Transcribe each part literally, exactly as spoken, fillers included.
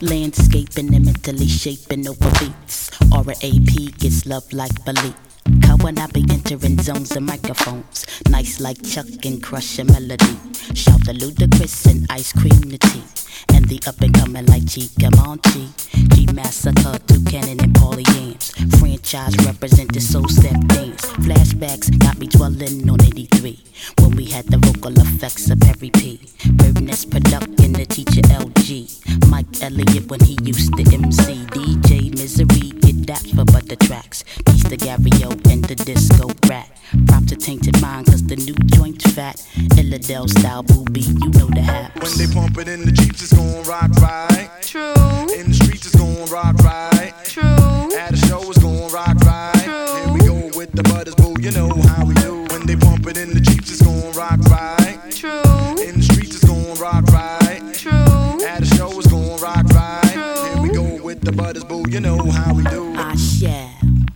Landscaping and mentally shaping over beats. R A P gets love like belief. Cause when I be entering zones and microphones, nice like Chuck and crush a melody. Shout the Ludacris and ice cream the tea. And the up and coming like Chica Monty. G Massacre, Toucannon and Paulie Yams. Franchise represented soul step dance. Flashbacks got me dwelling on eighty-three. When we had the vocal effects of Perry P. Birdness production, the teacher L G. Mike Elliott when he used to M C. D J Misery, get daps for butter tracks. Peace to Gario and the disco rat. Props to Tainted Mind cause the new joint's fat. Illadel style booby, you know the haps. When they pump it in the Jeeps, it's gon' rock right. True. In the streets, it's gon' rock right. True. At a show, it's gon' rock right. True. Here we go with the butters, boo, you know how we do. When they pump it in the Jeeps, it's gon' rock right. True. In the streets, it's gon' rock right. True. At a show, it's gon' rock right. True. Here we go with the butters, boo, you know how we do. I shall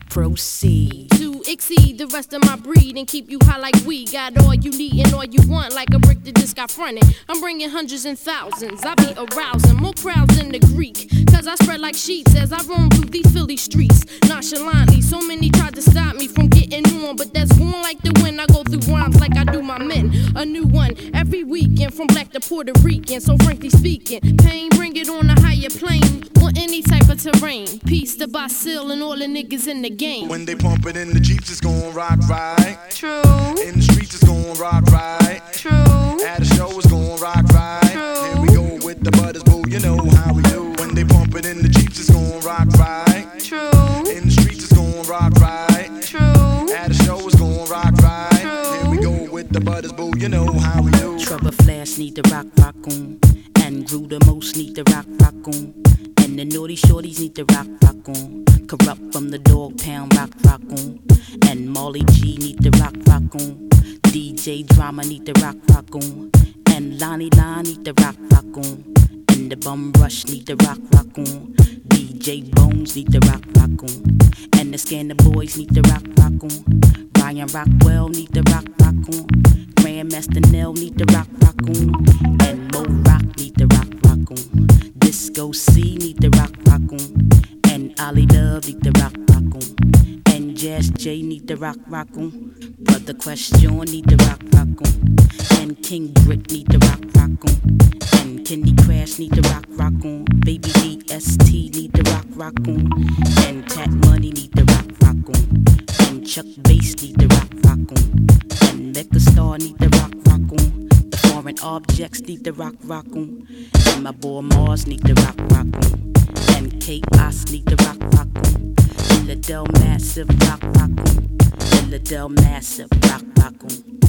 proceed to exceed the rest of my breed and keep you high like we got all you need and all you want, like a brick that just got fronted. I'm bringing hundreds and thousands. I be arousing more crowds than the Greek, cause I spread like sheets as I roam through these Philly streets nonchalantly. So many tried to stop me from getting on, but that's going like the wind. I go through rhymes like I do my men. A new one every weekend, from black to Puerto Rican. So frankly speaking, pain, bring it on a higher plane on any type of terrain. Peace to Basil and all the niggas in the game. When they pump it in the Jeeps, it's gon' rock right. True. In the streets, it's gon' rock right. True. At a show, it's gon' rock right. True. Here we go with the butters, boo, you know how we do. When they pump it in the Jeeps, it's gon' rock right. True. In the streets, it's gon' rock right. True. At a show, it's gon' rock right. True. Here we go with the butters, boo, you know how we do. Trouble Flash need the rock rock on. And Grew the most need the rock rock on. And the naughty shorties need the rock rock on. Corrupt from the dog pound rock rock on. And Molly G need the rock rock on. D J Drama need the rock rock on. And Lonnie Line need the rock rock on. And the Bum Rush need the rock rock on. D J Bones need the rock rock on. And the Scanner Boys need the rock rock on. Ryan Rockwell need the rock rock on. Grandmaster Nell need the rock rock on. And Mo Rock need the rock rock on. Disco C need the rock rock on. And Ollie Love need the rock rock on. And Jazz J need the rock rock on. Brother Question need the rock rock on. And King Brick need the rock rock on. And Kenny Crash need the rock rock on. Baby D S T need the rock rock on. And Tat Money need the rock rock on. And Chuck Bass need the rock rock on. And Mecca Star need the rock rock on. The Foreign Objects need the rock rock on. And my boy Mars need the rock rock on. And Chaos need the rock rock on. Illadel Massive rock rock on. Illadel Massive rock rock on.